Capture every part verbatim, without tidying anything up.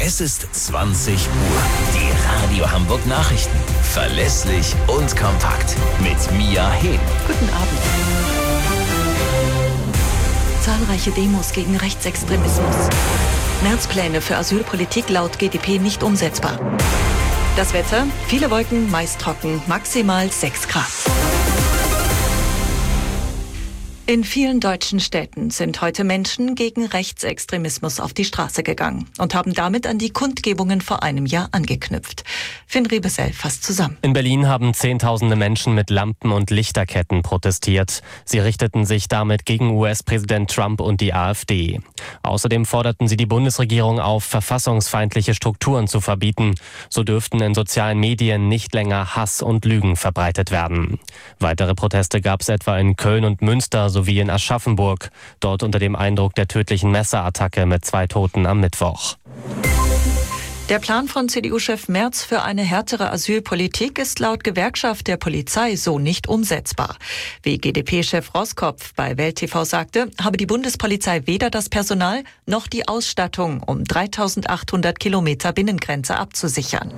Es ist zwanzig Uhr. Die Radio Hamburg Nachrichten. Verlässlich und kompakt. Mit Mia Hehn. Guten Abend. Zahlreiche Demos gegen Rechtsextremismus. Märzpläne für Asylpolitik laut G D P nicht umsetzbar. Das Wetter, viele Wolken, meist trocken, maximal sechs Grad. In vielen deutschen Städten sind heute Menschen gegen Rechtsextremismus auf die Straße gegangen und haben damit an die Kundgebungen vor einem Jahr angeknüpft. Finn Riebesell fasst zusammen. In Berlin haben Zehntausende Menschen mit Lampen und Lichterketten protestiert. Sie richteten sich damit gegen U S-Präsident Trump und die AfD. Außerdem forderten sie die Bundesregierung auf, verfassungsfeindliche Strukturen zu verbieten. So dürften in sozialen Medien nicht länger Hass und Lügen verbreitet werden. Weitere Proteste gab es etwa in Köln und Münster sowie in Aschaffenburg, dort unter dem Eindruck der tödlichen Messerattacke mit zwei Toten am Mittwoch. Der Plan von C D U-Chef Merz für eine härtere Asylpolitik ist laut Gewerkschaft der Polizei so nicht umsetzbar. Wie G D P-Chef Roskopf bei Welt T V sagte, habe die Bundespolizei weder das Personal noch die Ausstattung, um dreitausendachthundert Kilometer Binnengrenze abzusichern.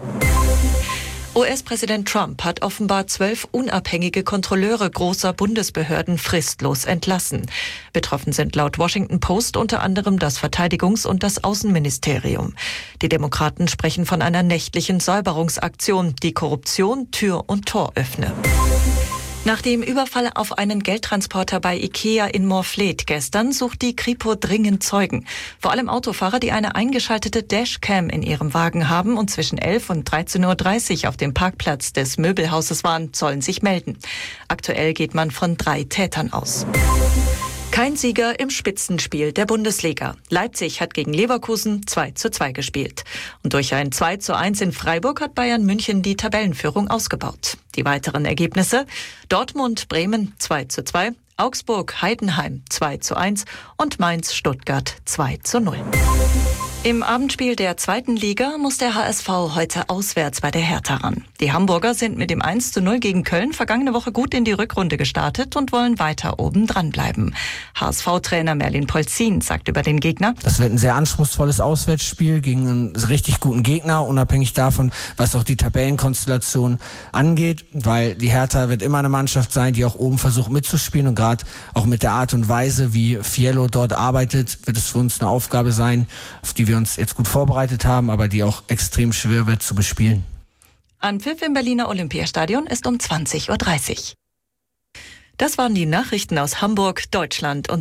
U S-Präsident Trump hat offenbar zwölf unabhängige Kontrolleure großer Bundesbehörden fristlos entlassen. Betroffen sind laut Washington Post unter anderem das Verteidigungs- und das Außenministerium. Die Demokraten sprechen von einer nächtlichen Säuberungsaktion, die Korruption Tür und Tor öffne. Nach dem Überfall auf einen Geldtransporter bei Ikea in Moorfleet gestern sucht die Kripo dringend Zeugen. Vor allem Autofahrer, die eine eingeschaltete Dashcam in ihrem Wagen haben und zwischen elf und dreizehn Uhr dreißig auf dem Parkplatz des Möbelhauses waren, sollen sich melden. Aktuell geht man von drei Tätern aus. Kein Sieger im Spitzenspiel der Bundesliga. Leipzig hat gegen Leverkusen zwei zu zwei gespielt. Und durch ein zwei zu eins in Freiburg hat Bayern München die Tabellenführung ausgebaut. Die weiteren Ergebnisse: Dortmund Bremen zwei zu zwei, Augsburg Heidenheim zwei zu eins und Mainz Stuttgart zwei zu null. Im Abendspiel der zweiten Liga muss der H S V heute auswärts bei der Hertha ran. Die Hamburger sind mit dem eins zu null gegen Köln vergangene Woche gut in die Rückrunde gestartet und wollen weiter oben dran bleiben. H S V-Trainer Merlin Polzin sagt über den Gegner: Das wird ein sehr anspruchsvolles Auswärtsspiel gegen einen richtig guten Gegner, unabhängig davon, was auch die Tabellenkonstellation angeht, weil die Hertha wird immer eine Mannschaft sein, die auch oben versucht mitzuspielen, und gerade auch mit der Art und Weise, wie Fiello dort arbeitet, wird es für uns eine Aufgabe sein, auf die wir uns jetzt gut vorbereitet haben, aber die auch extrem schwer wird zu bespielen. Anpfiff im Berliner Olympiastadion ist um zwanzig Uhr dreißig. Das waren die Nachrichten aus Hamburg, Deutschland und